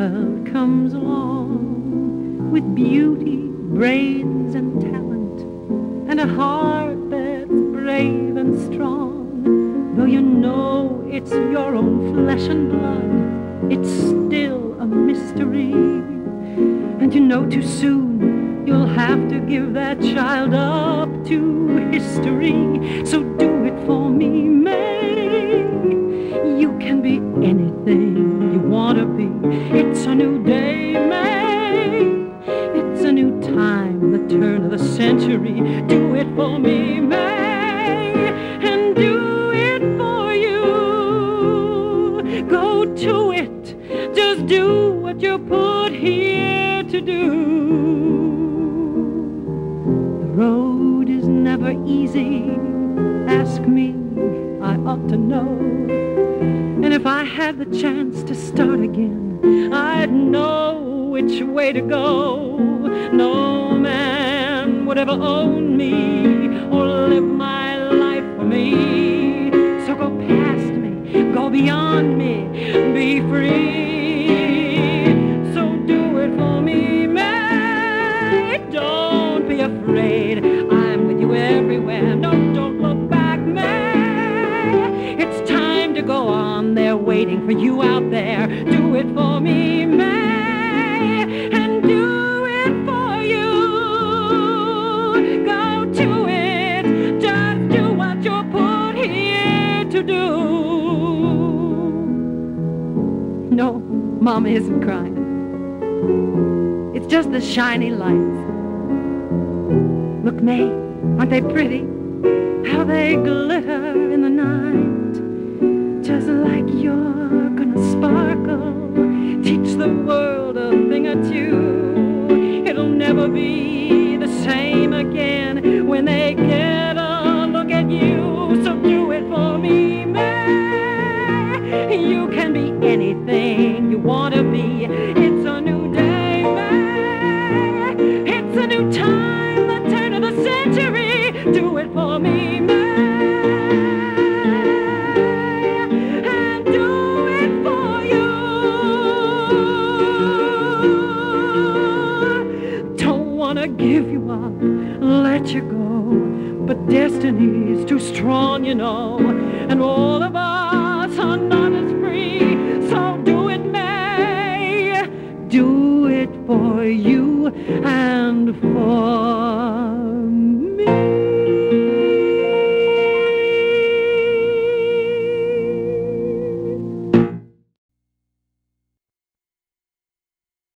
child comes along with beauty, brains, and talent, and a heart that's brave and strong. Though you know it's your own flesh and blood, it's still a mystery. And you know too soon you'll have to give that child up to history. So do it for me, May. You can be anything you want to be. It's a new day, May. It's a new time, the turn of the century. Do it for me, May, and do it for you. Go to it, just do what you're put here to do. The road is never easy, ask me, I ought to know. And if I had the chance to start again, I'd know which way to go. No man would ever own me or live my life for me. So go past me, go beyond me, be free. So do it for me, May. Don't be afraid, I'm with you everywhere. No, don't look back, May. It's time to go on, they're waiting for you out there. Do it for me, May, and do it for you. Go to it, just do what you're put here to do. No, Mama isn't crying. It's just the shiny lights. Look, May, aren't they pretty? How they glitter in the night, just like you're gonna sparkle, teach the world a thing or two. It'll never be the same again when they get a look at you. So do it for me, May. You can be anything you want to be. It's a new day, May. It's a new time, the turn of the century. Do it for me, May. And do it for you. Don't want to give you up, let you go, but destiny's too strong, you know, and all of us are not as free. So do it, May. Do it for you and for